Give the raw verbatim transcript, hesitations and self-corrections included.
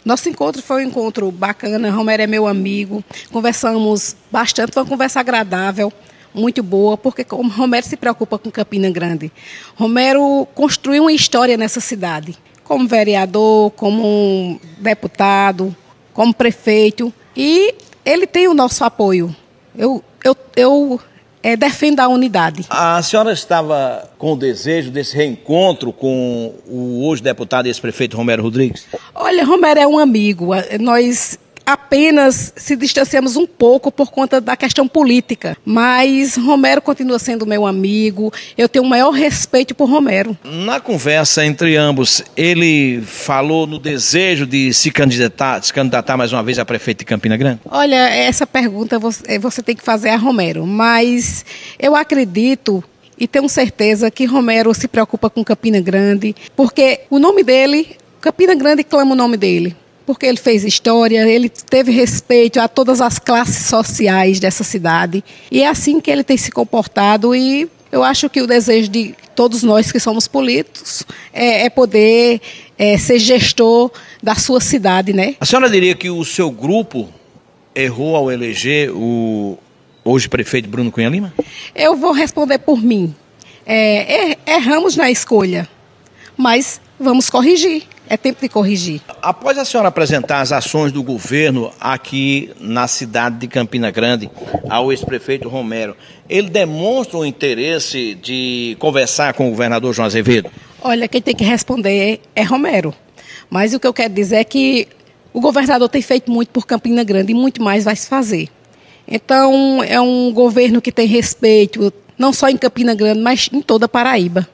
Nosso encontro foi um encontro bacana, Romero é meu amigo, conversamos bastante, foi uma conversa agradável, muito boa, porque como Romero se preocupa com Campina Grande. Romero construiu uma história nessa cidade, como vereador, como deputado, como prefeito, e ele tem o nosso apoio. Eu, eu, eu é, defendo a unidade. A senhora estava com o desejo desse reencontro com o hoje deputado e ex-prefeito Romero Rodrigues? Olha, Romero é um amigo. Nós apenas se distanciamos um pouco por conta da questão política, mas Romero continua sendo meu amigo, eu tenho o maior respeito por Romero. Na conversa entre ambos, ele falou no desejo de se candidatar, se candidatar mais uma vez a prefeito de Campina Grande? Olha, essa pergunta você, você tem que fazer a Romero, mas eu acredito e tenho certeza que Romero se preocupa com Campina Grande, porque o nome dele, Campina Grande clama o nome dele. Porque ele fez história, ele teve respeito a todas as classes sociais dessa cidade. E é assim que ele tem se comportado e eu acho que o desejo de todos nós que somos políticos é, é poder é, ser gestor da sua cidade, né? A senhora diria que o seu grupo errou ao eleger o hoje prefeito Bruno Cunha Lima? Eu vou responder por mim. É, er, erramos na escolha, mas vamos corrigir. É tempo de corrigir. Após a senhora apresentar as ações do governo aqui na cidade de Campina Grande ao ex-prefeito Romero, ele demonstra o interesse de conversar com o governador João Azevedo? Olha, quem tem que responder é Romero. Mas o que eu quero dizer é que o governador tem feito muito por Campina Grande e muito mais vai se fazer. Então, é um governo que tem respeito, não só em Campina Grande, mas em toda a Paraíba.